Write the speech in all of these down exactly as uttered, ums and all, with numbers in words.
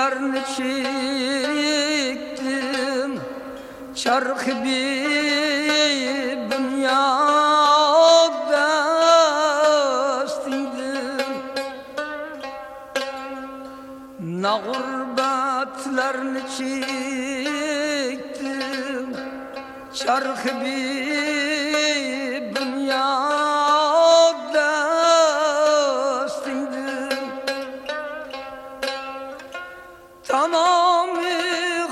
dertlerini çektim, çarkı bir dünyada istindim. Ne gurbetlerini çektim, çarkı bir dünyada istindim. Tamamı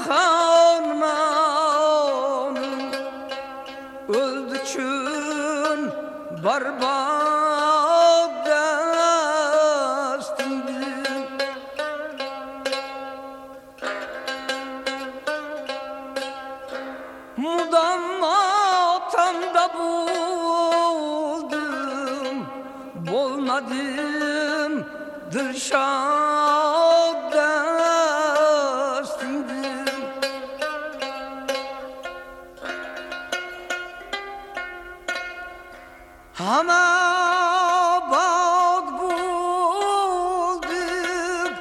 harmanım öldü çün barbad istindim. Mudam matamda buldum, bolmadım dırşada istindim. Ama bak buldum,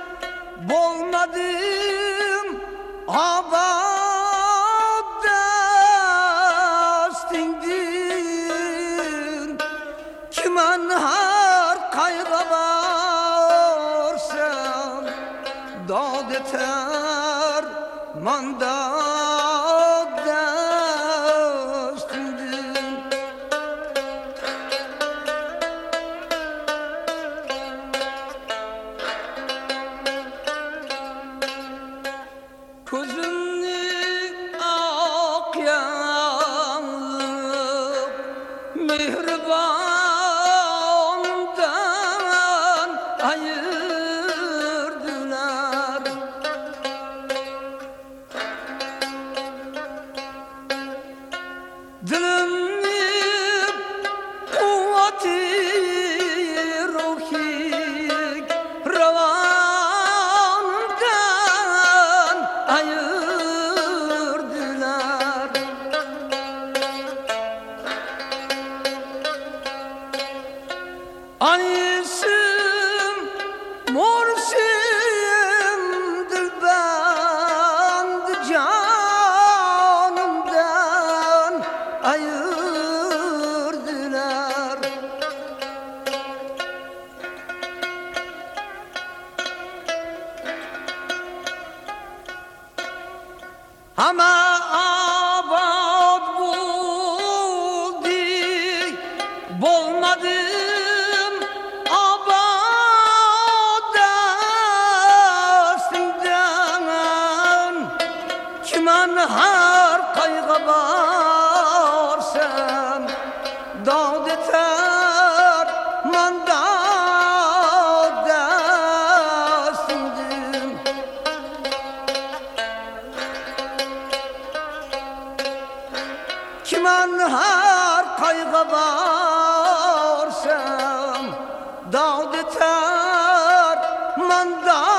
bolmadım abad istindim. Kimen her kayga varsam dağd eter manda istindim. Gözümni ak yanlık mihribandan ayırdılar. Dilimni kuvveti ruhi ravandan ayırdılar. Anisim, mursim, dilband canımdan ayırdılar. Ama abad buldu, bolmadım abad istindim. Kimen her kayga varsam dağd eter manda istindim. Kimen her kayga varsam dağd eter manda